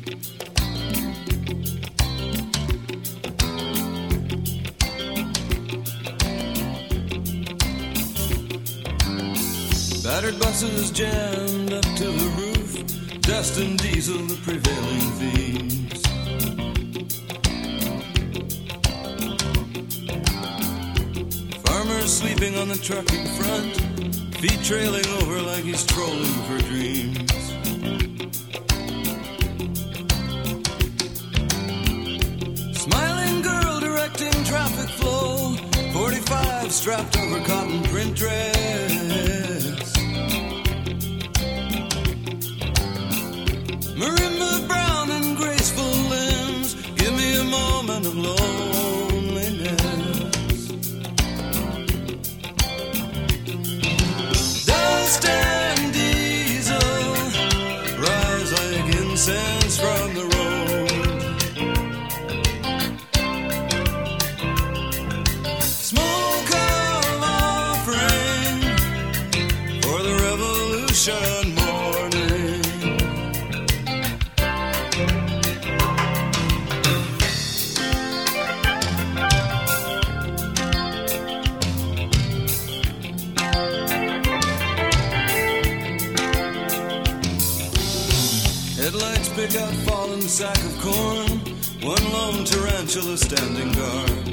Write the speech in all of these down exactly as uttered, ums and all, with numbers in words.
Battered buses jammed up to the roof, dust and diesel the prevailing themes. Farmers sleeping on the truck in front, feet trailing over like he's trolling for dreams. Smiling girl directing traffic flow, forty-five strapped over cotton print dress. Marimba brown and graceful limbs, give me a moment of loneliness. Dust and diesel rise like incense from the road. Smoke of offering for the revolution morning. Headlights pick out fallen sack of corn, one lone tarantula standing guard.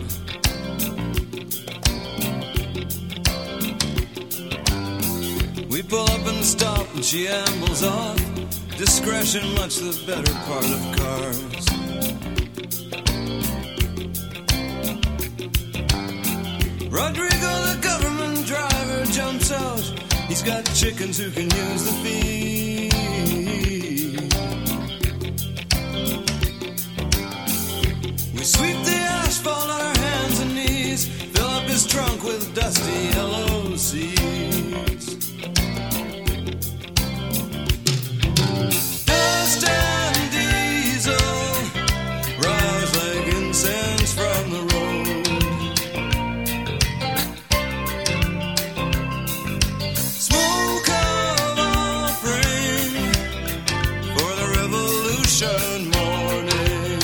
We pull up and stop and she ambles off, discretion much the better part of cars. Rodrigo, the government driver, jumps out. He's got chickens who can use the feed. We sweep the asphalt on our hands and knees, fill up his trunk with dusty yellow seeds. Dust and diesel rise like incense from the road. Smoke of offering for the revolution morning.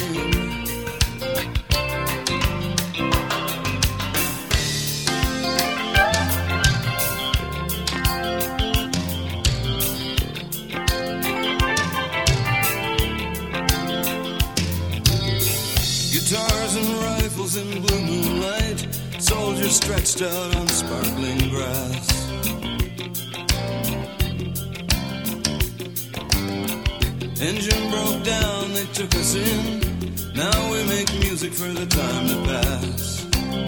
Guitars and rifles in blue moonlight, soldiers stretched out on sparkling grass. Engine broke down, they took us in. Now we make music for the time to pass.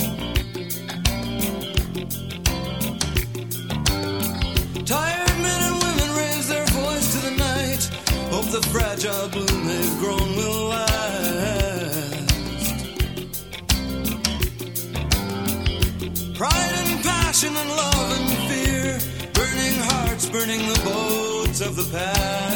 Tired men and women raise their voice to the night, hope the fragile bloom they've grown will last. Pride and passion and love and fear, burning hearts, burning the boats of the past.